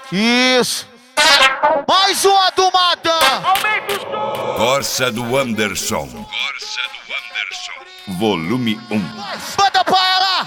Isso. Mais uma do Madan. Aumenta o som. Corsa do Anderson. Volume 1. Manda pra ela.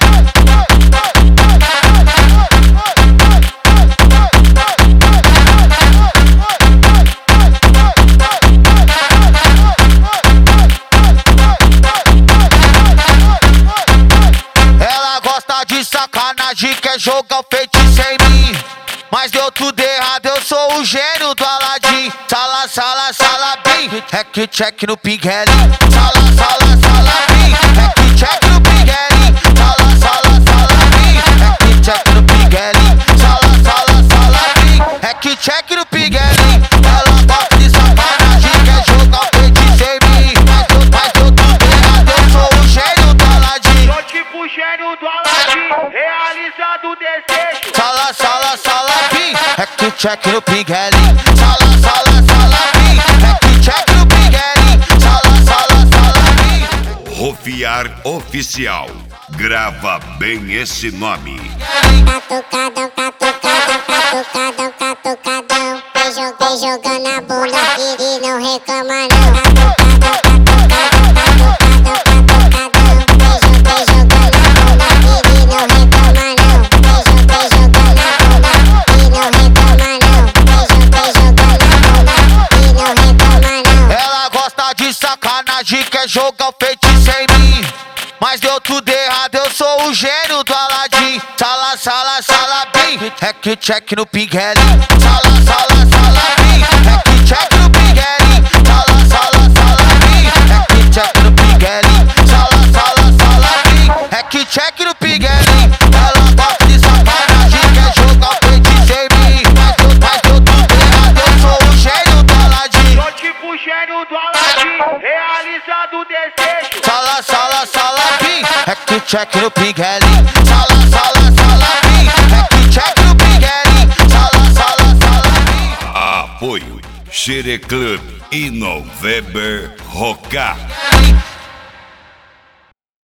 Ela gosta de sacanagem, quer jogar feitiço em mim. Mas deu tudo errado, eu sou o gênio do Aladim. Sala, sala, sala, bim. Hack, check no Pingueli. Sala, sala, sala, bim. Hack, check no Pingueli. Sala, sala, sala, bim. Hack, check no Pingueli. Sala, sala, sala, bim. Hack, check no Pingueli. Ela gosta de sacanagem, quer jogar feitiço em mim. Mas deu tudo errado, eu sou o gênio do Aladim. Sou tipo o gênio do Aladim, realizando o desejo. Sala, sala, sala, bim. Hack, check no Pingueli. Sala, sala, sala, bim. Hack, check no Pingueli. Sala, sala, sala, bim. Rofiar Oficial. Grava bem esse nome. Catucadão, catucadão, catucadão, catucadão. Vem jogando a bunda e não reclama não. Catucadão, catucadão, catucadão. Vem jogando a bunda e não reclama não. Vem jogando a bunda e não reclama não. Vem jogando a bunda e não reclama não. Ela gosta de sacanagem, quer jogar feitiço em mim. Mas deu tudo errado, eu sou o gênio do Aladim. Sala, sala, sala, bim. Hack, check no Pingueli. Sala, sala, sala, bim. Hack, check no Pingueli. Sala, sala, sala, bim. Hack, check no Pingueli. Sala, sala, sala, bim. Hack, check no Pingueli. Ela gosta de sacanagem, quer jogar feitiço em mim. Mas deu tudo errado, eu sou o gênio do Aladim. Sou tipo o gênio do Aladim, realizando o desejo. Sala, sala, sala, bim. Hack, check no Pingueli. Sala, sala, sala, bim. Hack, check no Pingueli. Sala, sala, sala, bim. Apoio Xere Club e November Roca.